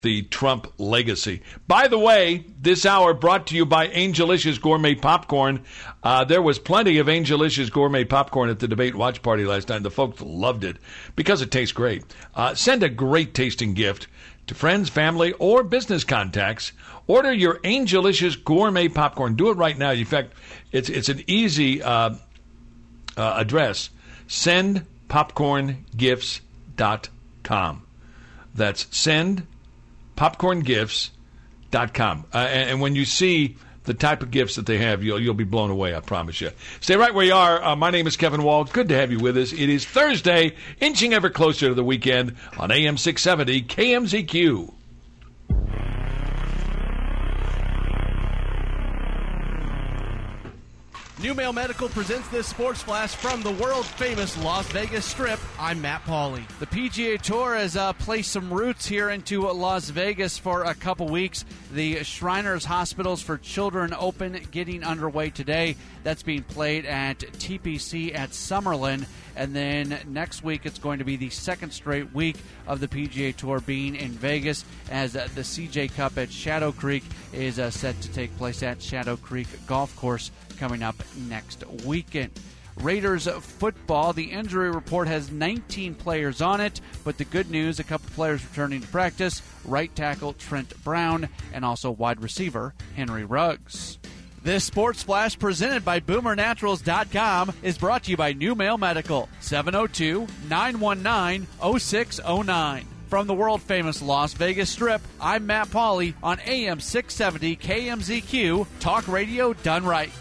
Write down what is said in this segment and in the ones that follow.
the Trump legacy. By the way, this hour brought to you by Angelicious Gourmet Popcorn. There was plenty of Angelicious Gourmet Popcorn at the debate watch party last time. The folks loved it because it tastes great. Send a great tasting gift to friends, family, or business contacts. Order your Angelicious Gourmet Popcorn. Do it right now. In fact, it's an easy address. Sendpopcorngifts.com. That's sendpopcorngifts.com. And when you see the type of gifts that they have, you'll be blown away, I promise you. Stay right where you are. My name is Kevin Wall. Good to have you with us. It is Thursday, inching ever closer to the weekend on AM 670 KMZQ. New Mail Medical presents this sports flash from the world-famous Las Vegas Strip. I'm Matt Pauley. The PGA Tour has placed some roots here into Las Vegas for a couple weeks. The Shriners Hospitals for Children Open getting underway today. That's being played at TPC at Summerlin. And then next week, it's going to be the second straight week of the PGA Tour being in Vegas, as the CJ Cup at Shadow Creek is set to take place at Shadow Creek Golf Course coming up next weekend. Raiders football, the injury report has 19 players on it, but the good news, a couple players returning to practice, right tackle Trent Brown, and also wide receiver Henry Ruggs. This Sports Flash presented by BoomerNaturals.com is brought to you by New Mail Medical, 702-919-0609. From the world-famous Las Vegas Strip, I'm Matt Pauley on AM 670 KMZQ, talk radio done right.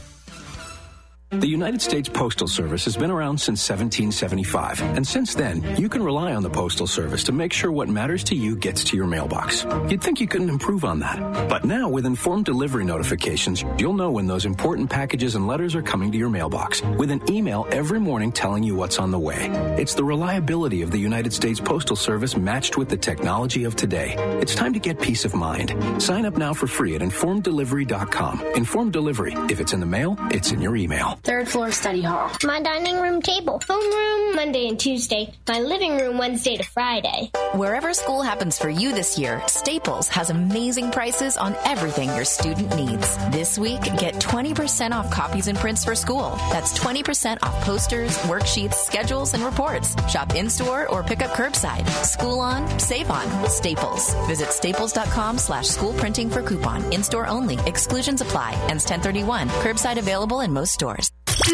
The United States Postal Service has been around since 1775, and since then, you can rely on the Postal Service to make sure what matters to you gets to your mailbox. You'd think you couldn't improve on that. But now, with informed delivery notifications, you'll know when those important packages and letters are coming to your mailbox, with an email every morning telling you what's on the way. It's the reliability of the United States Postal Service matched with the technology of today. It's time to get peace of mind. Sign up now for free at informeddelivery.com. Informed Delivery. If it's in the mail, it's in your email. Third floor study hall. My dining room table. Phone room Monday and Tuesday. My living room Wednesday to Friday. Wherever school happens for you this year, Staples has amazing prices on everything your student needs. This week, get 20% off copies and prints for school. That's 20% off posters, worksheets, schedules, and reports. Shop in-store or pick up curbside. School on, save on. Staples. Visit staples.com/school printing for coupon. In-store only. Exclusions apply. Ends 10/31. Curbside available in most stores.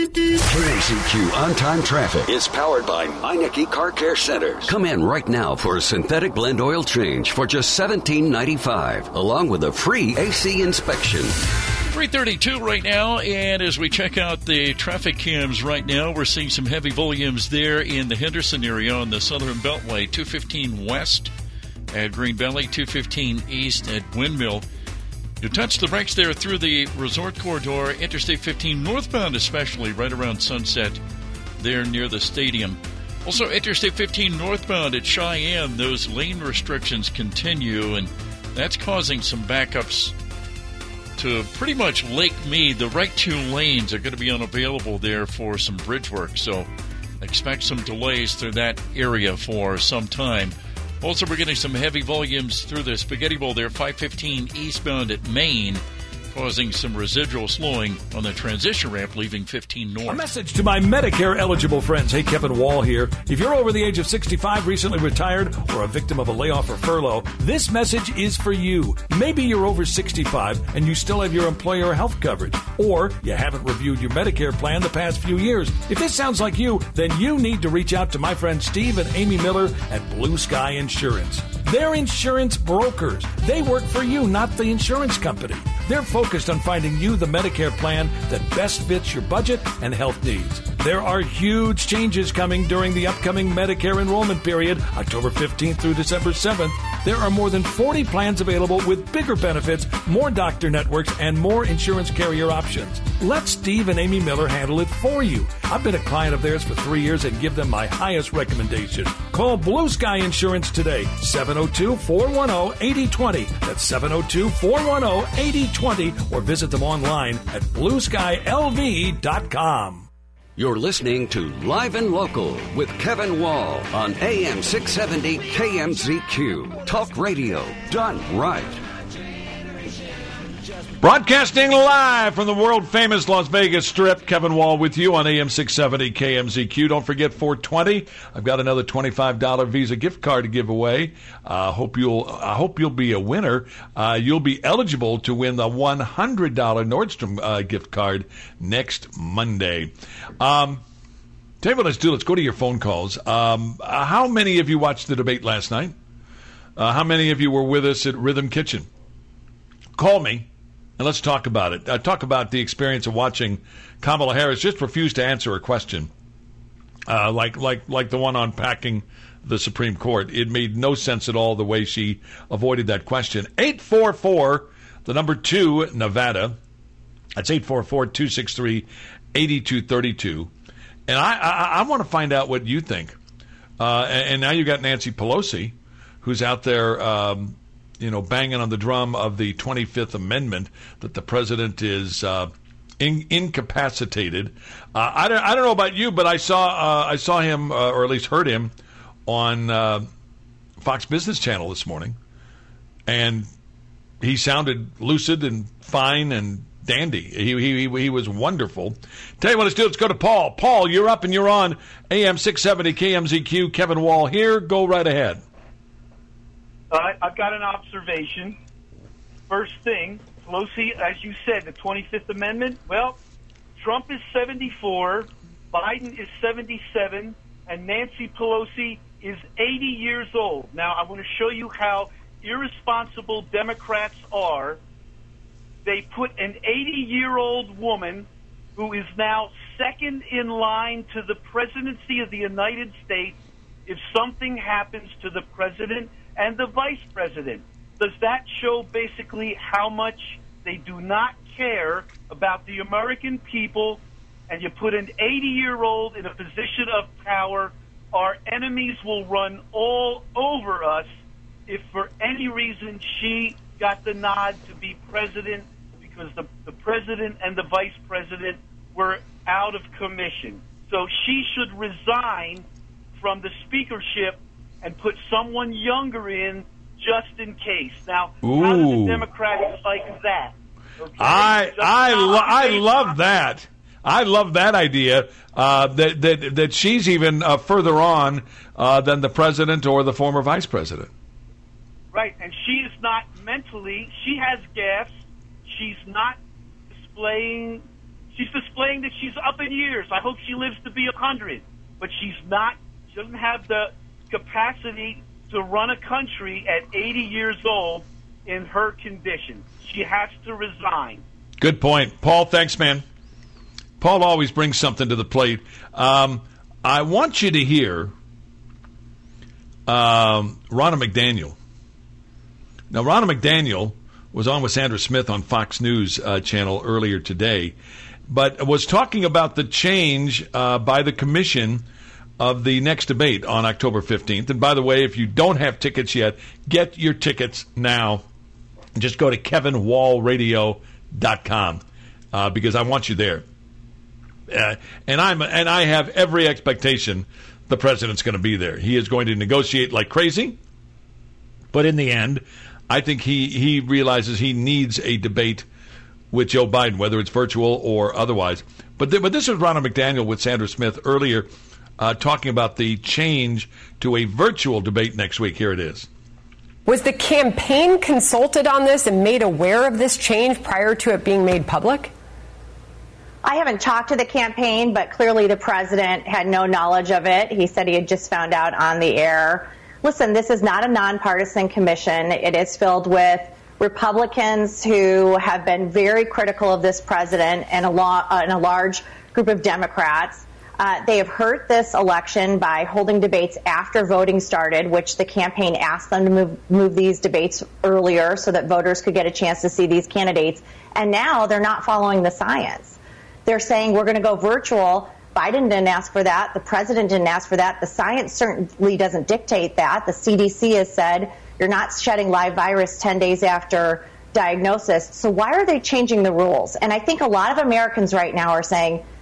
KMZQ On-Time Traffic is powered by Meineke Car Care Centers. Come in right now for a synthetic blend oil change for just $17.95, along with a free AC inspection. 3:32 right now, and as we check out the traffic cams right now, we're seeing some heavy volumes there in the Henderson area on the Southern Beltway, 215 west at Green Valley, 215 east at Windmill. You touch the brakes there through the resort corridor, Interstate 15 northbound especially, right around Sunset there near the stadium. Also, Interstate 15 northbound at Cheyenne, those lane restrictions continue, and that's causing some backups to pretty much Lake Mead. The right two lanes are going to be unavailable there for some bridge work, so expect some delays through that area for some time. Also, we're getting some heavy volumes through the Spaghetti Bowl there, 515 eastbound at Maine, causing some residual slowing on the transition ramp leaving 15 north. A message to my Medicare-eligible friends. Hey, Kevin Wall here. If you're over the age of 65, recently retired, or a victim of a layoff or furlough, this message is for you. Maybe you're over 65 and you still have your employer health coverage, or you haven't reviewed your Medicare plan the past few years. If this sounds like you, then you need to reach out to my friends Steve and Amy Miller at Blue Sky Insurance. They're insurance brokers. They work for you, not the insurance company. They're focused on finding you the Medicare plan that best fits your budget and health needs. There are huge changes coming during the upcoming Medicare enrollment period, October 15th through December 7th. There are more than 40 plans available with bigger benefits, more doctor networks, and more insurance carrier options. Let Steve and Amy Miller handle it for you. I've been a client of theirs for 3 years and give them my highest recommendation. Call Blue Sky Insurance today, 702-410-8020. That's 702-410-8020, or visit them online at blueskylv.com. You're listening to Live and Local with Kevin Wall on AM 670 KMZQ. Talk radio done right. Broadcasting live from the world-famous Las Vegas Strip, Kevin Wall with you on AM 670 KMZQ. Don't forget 420. I've got another $25 Visa gift card to give away. I hope you'll be a winner. You'll be eligible to win the $100 Nordstrom gift card next Monday. Tell you what let's do. Let's go to your phone calls. How many of you watched the debate last night? How many of you were with us at Rhythm Kitchen? Call me. And let's talk about it. Talk about the experience of watching Kamala Harris just refuse to answer a question, like the one on packing the Supreme Court. It made no sense at all the way she avoided that question. 844, the number 2, Nevada. That's 844-263-8232. And I want to find out what you think. And now you got Nancy Pelosi, who's out there banging on the drum of the 25th Amendment that the president is incapacitated. I don't know about you, but I saw him, or at least heard him, on Fox Business Channel this morning, and he sounded lucid and fine and dandy. He was wonderful. Tell you what, let's do. Let's go to Paul. Paul, you're up and you're on AM 670 KMZQ. Kevin Wall here. Go right ahead. I've got an observation. First thing, Pelosi, as you said, the 25th Amendment, well, Trump is 74, Biden is 77, and Nancy Pelosi is 80 years old. Now, I want to show you how irresponsible Democrats are. They put an 80-year-old woman who is now second in line to the presidency of the United States if something happens to the president and the vice president. Does that show basically how much they do not care about the American people? And you put an 80-year-old in a position of power, our enemies will run all over us if for any reason she got the nod to be president, because the president and the vice president were out of commission. So she should resign from the speakership and put someone younger in just in case. Now, how do the Democrats like that? Okay? I love that. I love that idea. That she's even further on than the president or the former vice president. Right, and she is not mentally. She has gaffes. She's not displaying. She's displaying that she's up in years. I hope she lives to be 100, but she's not. She doesn't have the capacity to run a country at 80 years old in her condition. She has to resign. Good point. Paul, thanks, man. Paul always brings something to the plate. I want you to hear Ronna McDaniel. Now, Ronna McDaniel was on with Sandra Smith on Fox News channel earlier today, but was talking about the change by the commission of the next debate on October 15th. And by the way, if you don't have tickets yet, get your tickets now. Just go to kevinwallradio.com because I want you there. And I have every expectation the president's going to be there. He is going to negotiate like crazy. But in the end, I think he realizes he needs a debate with Joe Biden, whether it's virtual or otherwise. But this was Ronna McDaniel with Sandra Smith earlier, talking about the change to a virtual debate next week. Here it is. Was the campaign consulted on this and made aware of this change prior to it being made public? I haven't talked to the campaign, but clearly the president had no knowledge of it. He said he had just found out on the air. Listen, this is not a nonpartisan commission. It is filled with Republicans who have been very critical of this president and a large group of Democrats. They have hurt this election by holding debates after voting started, which the campaign asked them to move these debates earlier so that voters could get a chance to see these candidates. And now they're not following the science. They're saying we're going to go virtual. Biden didn't ask for that. The president didn't ask for that. The science certainly doesn't dictate that. The CDC has said you're not shedding live virus 10 days after diagnosis. So why are they changing the rules? And I think a lot of Americans right now are saying,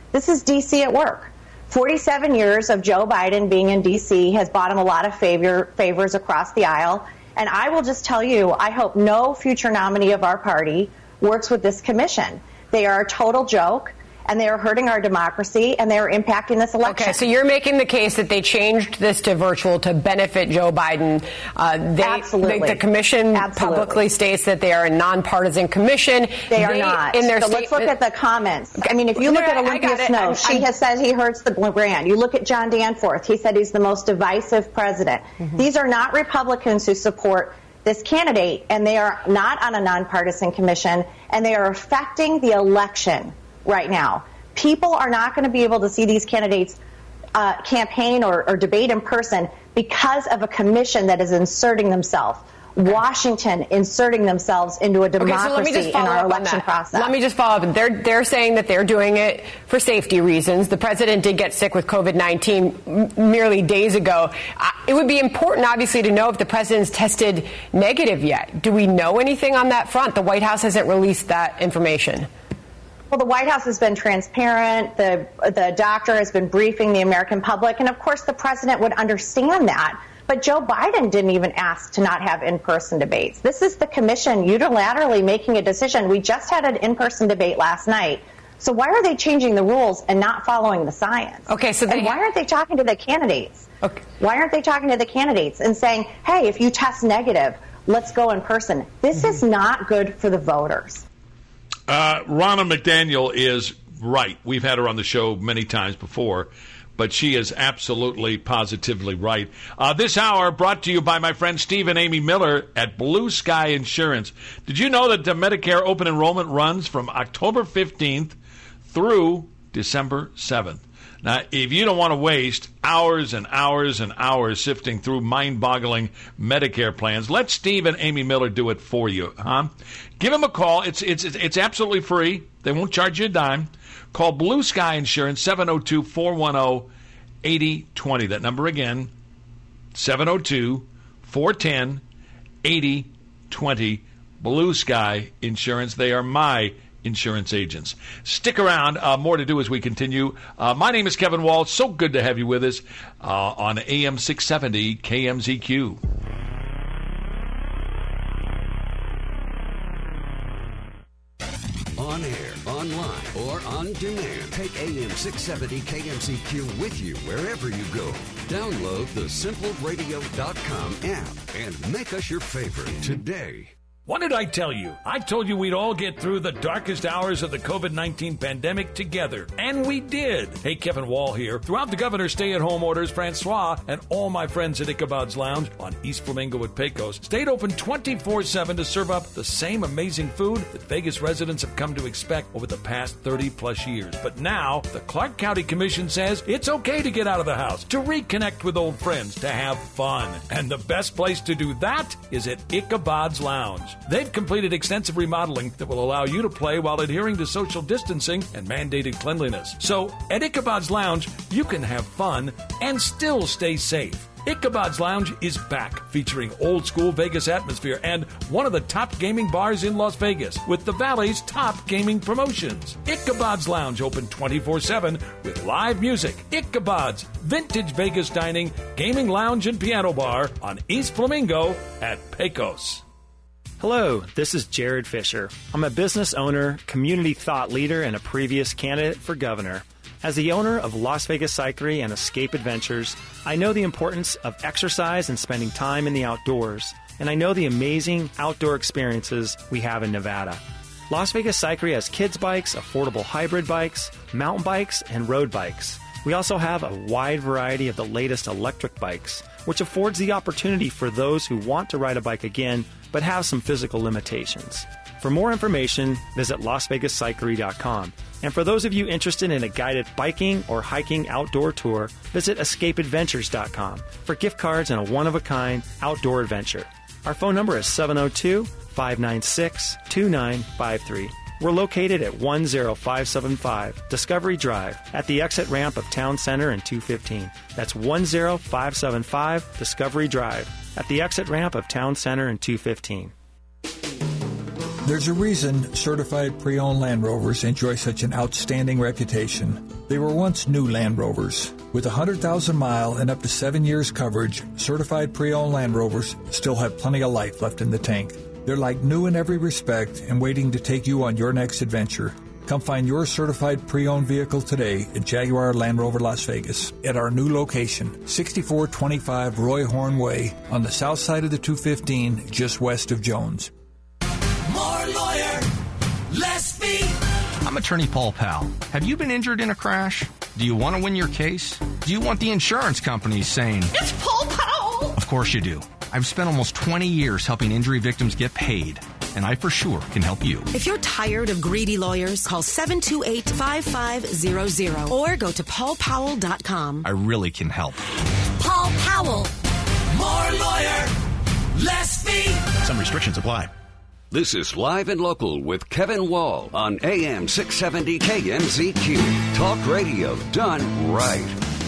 This is D.C. at work. 47 years of Joe Biden being in D.C. has bought him a lot of favors across the aisle. And I will just tell you, I hope no future nominee of our party works with this commission. They are a total joke, and they are hurting our democracy, and they are impacting this election. Okay, so you're making the case that they changed this to virtual to benefit Joe Biden. Absolutely. The commission publicly states that they are a nonpartisan commission. They are not. In their let's look at the comments. I mean, if you look at Olympia Snowe, she has said he hurts the brand. You look at John Danforth. He said he's the most divisive president. Mm-hmm. These are not Republicans who support this candidate, and they are not on a nonpartisan commission, and they are affecting the election right now. People are not going to be able to see these candidates campaign or debate in person because of a commission that is inserting themselves. Washington inserting themselves into a democracy in our election process. Let me just follow up. They're saying that they're doing it for safety reasons. The president did get sick with COVID-19 merely days ago. It would be important, obviously, to know if the president's tested negative yet. Do we know anything on that front? The White House hasn't released that information. Well, the White House has been transparent. The doctor has been briefing the American public. And, of course, the president would understand that. But Joe Biden didn't even ask to not have in-person debates. This is the commission unilaterally making a decision. We just had an in-person debate last night. So why are they changing the rules and not following the science? Okay, so and why aren't they talking to the candidates? Okay. Why aren't they talking to the candidates and saying, hey, if you test negative, let's go in person? This is not good for the voters. Ronna McDaniel is right. We've had her on the show many times before, but she is absolutely, positively right. This hour brought to you by my friend Steve and Amy Miller at Blue Sky Insurance. Did you know that the Medicare open enrollment runs from October 15th through December 7th? Now, if you don't want to waste hours and hours and hours sifting through mind-boggling Medicare plans, let Steve and Amy Miller do it for you. Give them a call. It's absolutely free. They won't charge you a dime. Call Blue Sky Insurance, 702-410-8020. That number again, 702-410-8020. Blue Sky Insurance. They are my insurance agents. Stick around. More to do as we continue. My name is Kevin Wall. So good to have you with us on AM 670 KMZQ. On air, online, or on demand. Take AM 670 KMZQ with you wherever you go. Download the SimpleRadio.com app and make us your favorite today. What did I tell you? I told you we'd all get through the darkest hours of the COVID-19 pandemic together. And we did. Hey, Kevin Wall here. Throughout the governor's stay-at-home orders, Francois and all my friends at Ichabod's Lounge on East Flamingo at Pecos stayed open 24/7 to serve up the same amazing food that Vegas residents have come to expect over the past 30-plus years. But now, the Clark County Commission says it's okay to get out of the house, to reconnect with old friends, to have fun. And the best place to do that is at Ichabod's Lounge. They've completed extensive remodeling that will allow you to play while adhering to social distancing and mandated cleanliness. So, at Ichabod's Lounge, you can have fun and still stay safe. Ichabod's Lounge is back, featuring old-school Vegas atmosphere and one of the top gaming bars in Las Vegas with the Valley's top gaming promotions. Ichabod's Lounge, open 24/7 with live music. Ichabod's, vintage Vegas dining, gaming lounge, and piano bar on East Flamingo at Pecos. Hello, this is Jared Fisher. I'm a business owner, community thought leader, and a previous candidate for governor. As the owner of Las Vegas Cyclery and Escape Adventures, I know the importance of exercise and spending time in the outdoors, and I know the amazing outdoor experiences we have in Nevada. Las Vegas Cyclery has kids bikes, affordable hybrid bikes, mountain bikes, and road bikes. We also have a wide variety of the latest electric bikes, which affords the opportunity for those who want to ride a bike again but have some physical limitations. For more information, visit LasVegasCyclery.com. And for those of you interested in a guided biking or hiking outdoor tour, visit EscapeAdventures.com for gift cards and a one-of-a-kind outdoor adventure. Our phone number is 702-596-2953. We're located at 10575 Discovery Drive at the exit ramp of Town Center and 215. That's 10575 Discovery Drive at the exit ramp of Town Center and 215. There's a reason certified pre-owned Land Rovers enjoy such an outstanding reputation. They were once new Land Rovers. With 100,000-mile and up to 7 years coverage, certified pre-owned Land Rovers still have plenty of life left in the tank. They're like new in every respect and waiting to take you on your next adventure. Come find your certified pre-owned vehicle today at Jaguar Land Rover Las Vegas at our new location, 6425 Roy Horn Way on the south side of the 215, just west of Jones. More lawyer, less fee. I'm attorney Paul Powell. Have you been injured in a crash? Do you want to win your case? Do you want the insurance companies saying, It's Paul Powell? Of course you do. I've spent almost 20 years helping injury victims get paid, and I for sure can help you. If you're tired of greedy lawyers, call 728-5500 or go to paulpowell.com. I really can help. Paul Powell. More lawyer, less fee. Some restrictions apply. This is Live and Local with Kevin Wall on AM 670 KMZQ. Talk radio done right.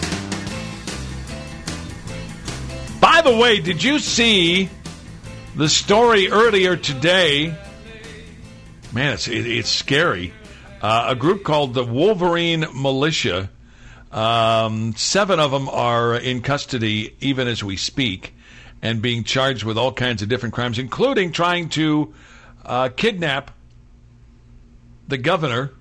By the way, did you see the story earlier today? Man, it's scary. A group called the Wolverine Militia. 7 of them are in custody even as we speak and being charged with all kinds of different crimes, including trying to kidnap the governor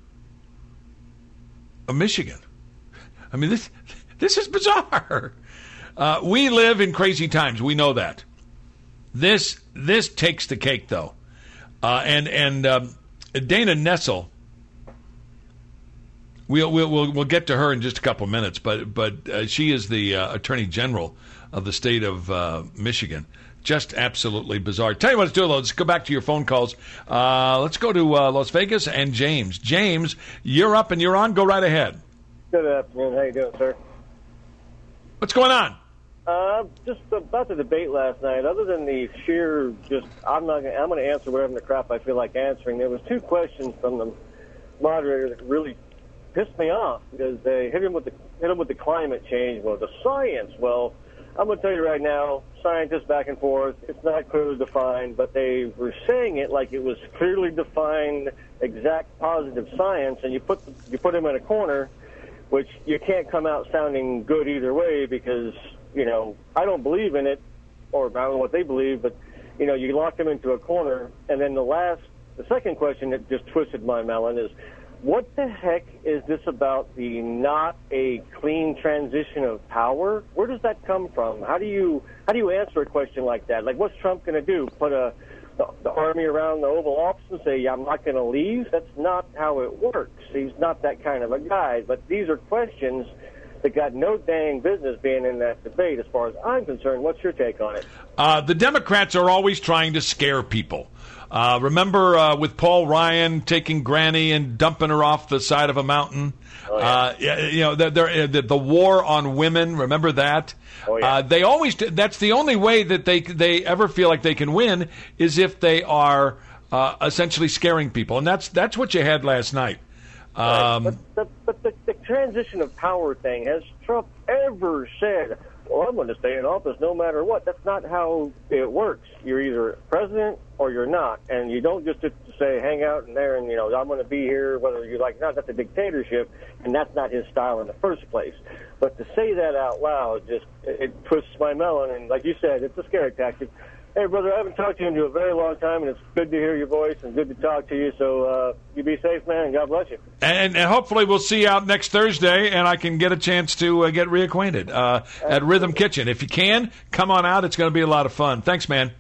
of Michigan. I mean, this is bizarre. We live in crazy times. We know that. This takes the cake, though. And Dana Nessel, we'll get to her in just a couple of minutes, but she is the Attorney General of the state of Michigan. Just absolutely bizarre. Tell you what, let's do it. Let's go back to your phone calls. Let's go to Las Vegas and James. James, you're up and you're on. Go right ahead. Good afternoon. How you doing, sir? What's going on? Just about the debate last night. Other than the sheer, I'm going to answer whatever the crap I feel like answering. There was 2 questions from the moderator that really pissed me off because they hit him with the climate change. Well, the science. Well, I'm going to tell you right now, scientists back and forth, it's not clearly defined, but they were saying it like it was clearly defined, exact positive science, and you put them in a corner, which you can't come out sounding good either way because, I don't believe in it, or I don't know what they believe, but, you lock them into a corner. And then the second question that just twisted my melon is, what the heck is this about the not a clean transition of power? Where does that come from? How do you answer a question like that? Like, what's Trump going to do? Put the army around the Oval Office and say, I'm not going to leave? That's not how it works. He's not that kind of a guy. But these are questions that got no dang business being in that debate as far as I'm concerned. What's your take on it? The Democrats are always trying to scare people. Remember with Paul Ryan taking Granny and dumping her off the side of a mountain? Oh, yeah. The war on women, remember that? Oh, yeah. They always that's the only way that they ever feel like they can win is if they are essentially scaring people. And that's what you had last night. Right. But the transition of power thing, has Trump ever said, well, I'm going to stay in office no matter what? That's not how it works. You're either president or you're not. And you don't just say, hang out in there and, I'm going to be here whether you like it or not. That's a dictatorship, and that's not his style in the first place. But to say that out loud, it twists my melon. And like you said, it's a scary tactic. Hey, brother, I haven't talked to you in a very long time, and it's good to hear your voice and good to talk to you. So you be safe, man, and God bless you. And hopefully we'll see you out next Thursday, and I can get a chance to get reacquainted at Rhythm Kitchen. If you can, come on out. It's going to be a lot of fun. Thanks, man.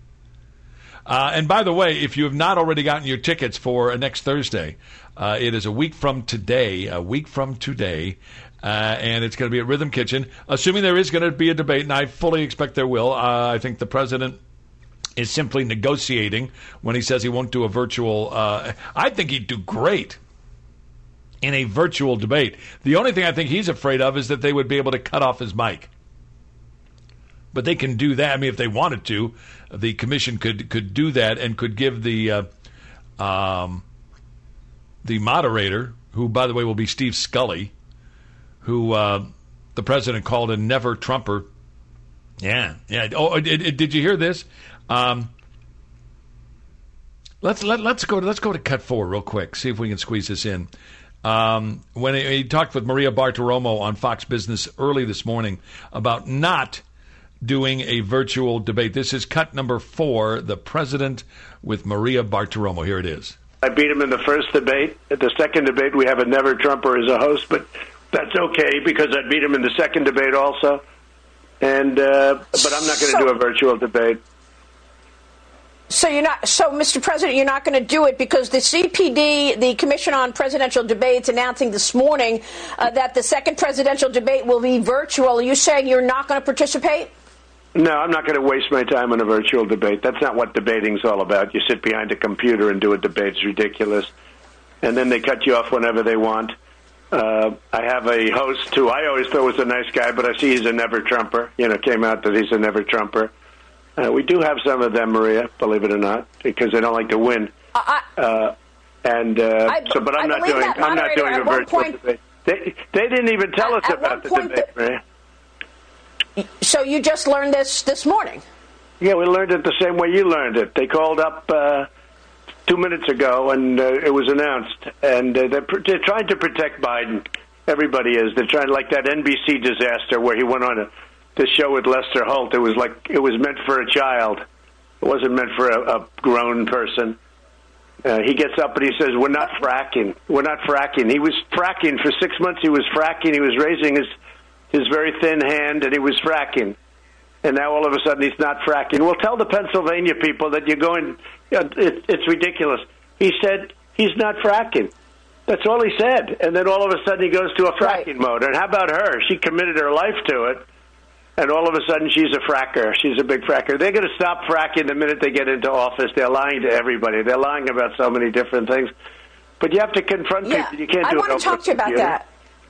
And by the way, if you have not already gotten your tickets for next Thursday, it is a week from today, and it's going to be at Rhythm Kitchen, assuming there is going to be a debate, and I fully expect there will. I think the president is simply negotiating when he says he won't do a virtual. I think he'd do great in a virtual debate. The only thing I think he's afraid of is that they would be able to cut off his mic. But they can do that. I mean, if they wanted to, the commission could do that and could give the moderator, who, by the way, will be Steve Scully, who the president called a never Trumper. Yeah. Oh, did you hear this? Let's go to Cut 4 real quick. See if we can squeeze this in. when he talked with Maria Bartiromo on Fox Business early this morning about not doing a virtual debate. This is cut number 4, the president with Maria Bartiromo. Here it is. I beat him in the first debate. At the second debate, we have a never Trumper as a host, but that's okay because I beat him in the second debate also. And but I'm not going to do a virtual debate. So Mr. President, you're not going to do it because the CPD, the Commission on Presidential Debates, announcing this morning that the second presidential debate will be virtual. Are you saying you're not going to participate? No, I'm not going to waste my time on a virtual debate. That's not what debating's all about. You sit behind a computer and do a debate. It's ridiculous. And then they cut you off whenever they want. I have a host who I always thought was a nice guy, but I see he's a never Trumper. Came out that he's a never Trumper. We do have some of them, Maria, believe it or not, because they don't like to win. But I'm not doing a virtual debate. They didn't even tell us about the debate, Maria. So you just learned this morning? Yeah, we learned it the same way you learned it. They called up 2 minutes ago, and it was announced. And they're trying to protect Biden. Everybody is. They're trying, like that NBC disaster where he went on the show with Lester Holt. It was like it was meant for a child. It wasn't meant for a grown person. He gets up and he says, "We're not fracking. We're not fracking." He was fracking for 6 months. He was fracking. He was raising his very thin hand, and he was fracking. And now all of a sudden he's not fracking. Well, tell the Pennsylvania people that you're going, it's ridiculous. He said he's not fracking. That's all he said. And then all of a sudden he goes to a fracking mode. And how about her? She committed her life to it. And all of a sudden she's a fracker. She's a big fracker. They're going to stop fracking the minute they get into office. They're lying to everybody. They're lying about so many different things. But you have to confront people. You can't do it. I want to talk to you about that.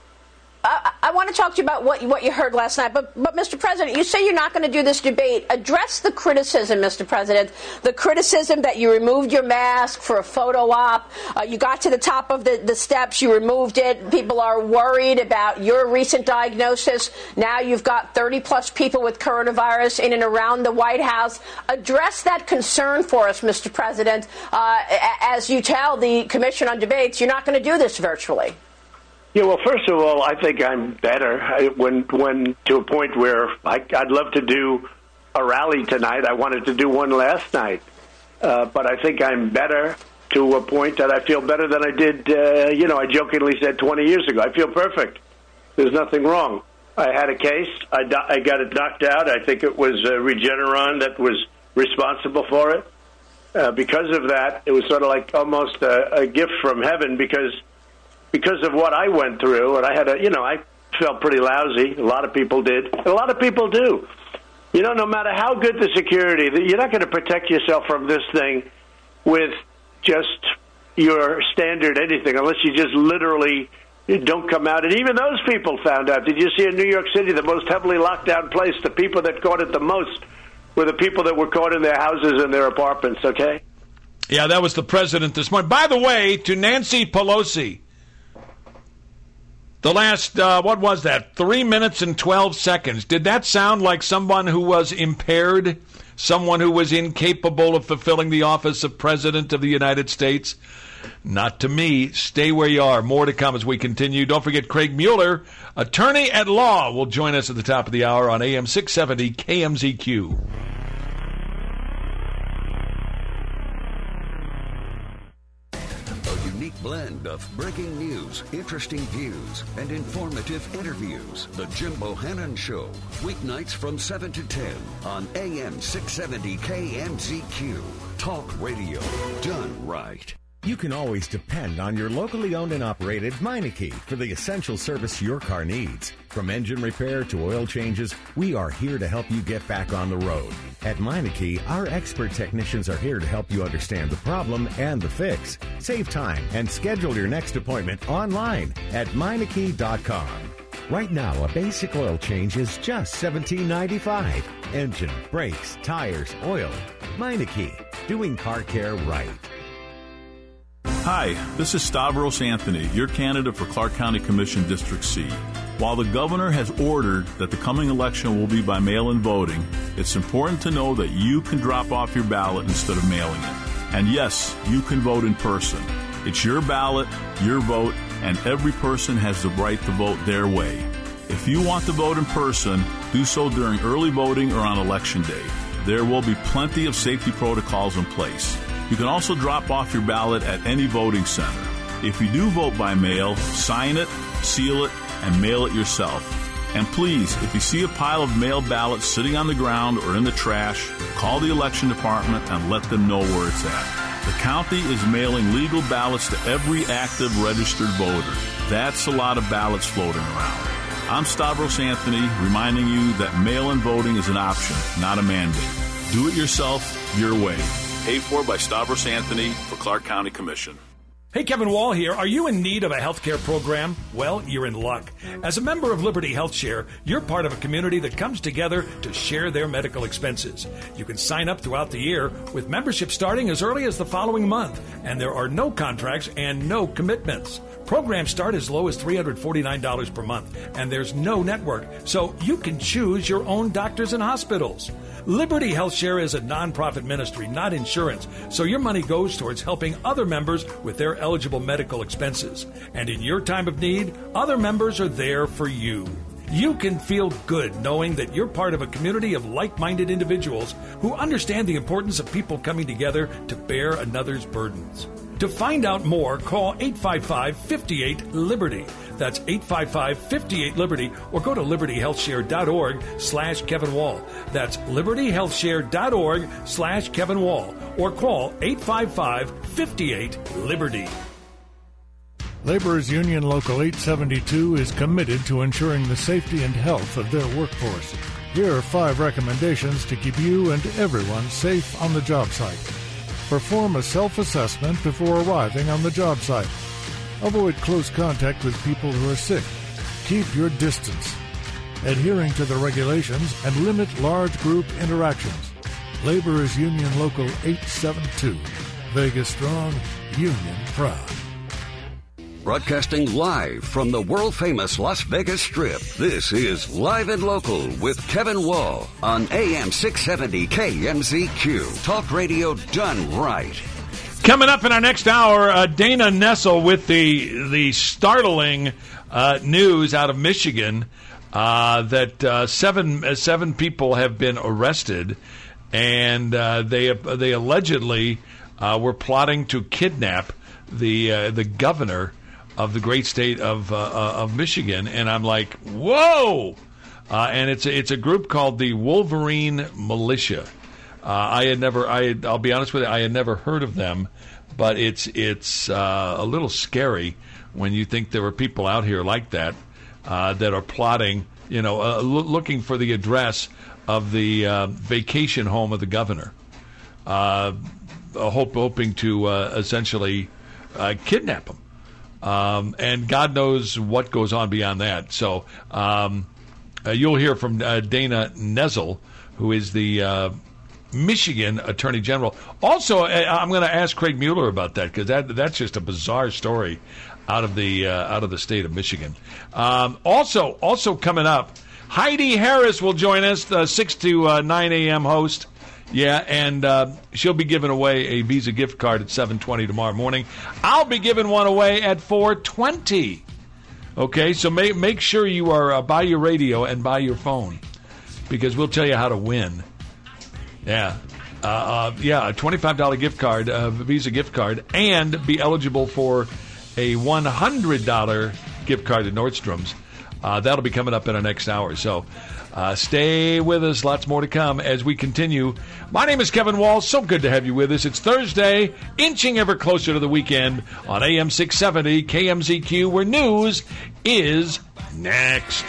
I want to talk to you about what you heard last night. But Mr. President, you say you're not going to do this debate. Address the criticism, Mr. President, the criticism that you removed your mask for a photo op. You got to the top of the steps. You removed it. People are worried about your recent diagnosis. Now you've got 30-plus people with coronavirus in and around the White House. Address that concern for us, Mr. President, as you tell the Commission on Debates you're not going to do this virtually. Yeah, well, first of all, I think I'm better when to a point where I'd love to do a rally tonight. I wanted to do one last night. But I think I'm better to a point that I feel better than I did, I jokingly said 20 years ago. I feel perfect. There's nothing wrong. I had a case. I got it knocked out. I think it was Regeneron that was responsible for it. Because of that, it was sort of like almost a gift from heaven because of what I went through, and I had I felt pretty lousy. A lot of people did. And a lot of people do. No matter how good the security, you're not going to protect yourself from this thing with just your standard anything, unless you just literally don't come out. And even those people found out. Did you see in New York City, the most heavily locked down place, the people that caught it the most were the people that were caught in their houses and their apartments, okay? Yeah, that was the president this morning. By the way, to Nancy Pelosi, the last, 3 minutes and 12 seconds. Did that sound like someone who was impaired? Someone who was incapable of fulfilling the office of President of the United States? Not to me. Stay where you are. More to come as we continue. Don't forget Craig Mueller, attorney at law, will join us at the top of the hour on AM 670 KMZQ. Blend of breaking news, interesting views, and informative interviews. The Jim Bohannon Show. Weeknights from 7 to 10 on AM 670 KMZQ. Talk radio done right. You can always depend on your locally owned and operated Meineke for the essential service your car needs. From engine repair to oil changes, we are here to help you get back on the road. At Meineke, our expert technicians are here to help you understand the problem and the fix. Save time and schedule your next appointment online at Meineke.com. Right now, a basic oil change is just $17.95. Engine, brakes, tires, oil. Meineke, doing car care right. Hi, this is Stavros Anthony, your candidate for Clark County Commission District C. While the governor has ordered that the coming election will be by mail-in voting, it's important to know that you can drop off your ballot instead of mailing it. And yes, you can vote in person. It's your ballot, your vote, and every person has the right to vote their way. If you want to vote in person, do so during early voting or on Election Day. There will be plenty of safety protocols in place. You can also drop off your ballot at any voting center. If you do vote by mail, sign it, seal it, and mail it yourself. And please, if you see a pile of mail ballots sitting on the ground or in the trash, call the election department and let them know where it's at. The county is mailing legal ballots to every active registered voter. That's a lot of ballots floating around. I'm Stavros Anthony, reminding you that mail-in voting is an option, not a mandate. Do it yourself, your way. Paid for by Stavros Anthony for Clark County Commission. Hey, Kevin Wall here. Are you in need of a healthcare program? Well, you're in luck. As a member of Liberty HealthShare, you're part of a community that comes together to share their medical expenses. You can sign up throughout the year with membership starting as early as the following month, and there are no contracts and no commitments. Programs start as low as $349 per month, and there's no network, so you can choose your own doctors and hospitals. Liberty HealthShare is a nonprofit ministry, not insurance, so your money goes towards helping other members with their eligible medical expenses. And in your time of need, other members are there for you. You can feel good knowing that you're part of a community of like-minded individuals who understand the importance of people coming together to bear another's burdens. To find out more, call 855-58-LIBERTY. That's 855-58-LIBERTY, or go to libertyhealthshare.org/Kevin Wall. That's libertyhealthshare.org/Kevin Wall, or call 855-58-LIBERTY. Laborers Union Local 872 is committed to ensuring the safety and health of their workforce. Here are 5 recommendations to keep you and everyone safe on the job site. Perform a self-assessment before arriving on the job site. Avoid close contact with people who are sick. Keep your distance. Adhering to the regulations and limit large group interactions. Laborers Union Local 872. Vegas strong, union proud. Broadcasting live from the world-famous Las Vegas Strip, this is Live and Local with Kevin Wall on AM 670 KMZQ. Talk radio done right. Coming up in our next hour, Dana Nessel with the startling news out of Michigan that seven people have been arrested, and they allegedly were plotting to kidnap the governor of the great state of Michigan. And I'm like, whoa! And it's a group called the Wolverine Militia. I'll be honest with you, I had never heard of them, but it's a little scary when you think there are people out here like that that are plotting, looking for the address of the vacation home of the governor, hoping to essentially kidnap him. And God knows what goes on beyond that. So you'll hear from Dana Nessel, who is the Michigan Attorney General. Also, I'm going to ask Craig Mueller about that, because that's just a bizarre story out of the state of Michigan. Also coming up, Heidi Harris will join us, the 6 to 9 a.m. host. Yeah, and she'll be giving away a Visa gift card at 7:20 tomorrow morning. I'll be giving one away at 4:20. Okay, so make sure you are by your radio and by your phone, because we'll tell you how to win. Yeah, a $25 gift card, Visa gift card, and be eligible for a $100 gift card at Nordstrom's. That'll be coming up in our next hour. So stay with us. Lots more to come as we continue. My name is Kevin Wall. So good to have you with us. It's Thursday, inching ever closer to the weekend on AM 670 KMZQ, where news is next.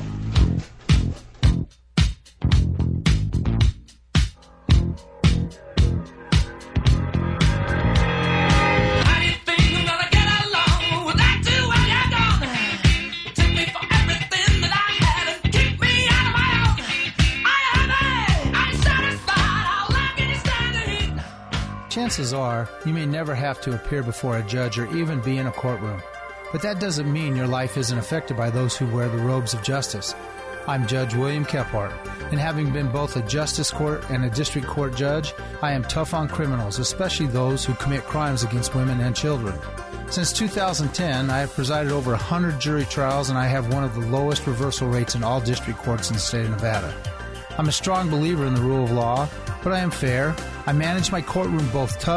Chances are you may never have to appear before a judge or even be in a courtroom. But that doesn't mean your life isn't affected by those who wear the robes of justice. I'm Judge William Kephart, and having been both a justice court and a district court judge, I am tough on criminals, especially those who commit crimes against women and children. Since 2010, I have presided over 100 jury trials, and I have one of the lowest reversal rates in all district courts in the state of Nevada. I'm a strong believer in the rule of law, but I am fair. I manage my courtroom both tough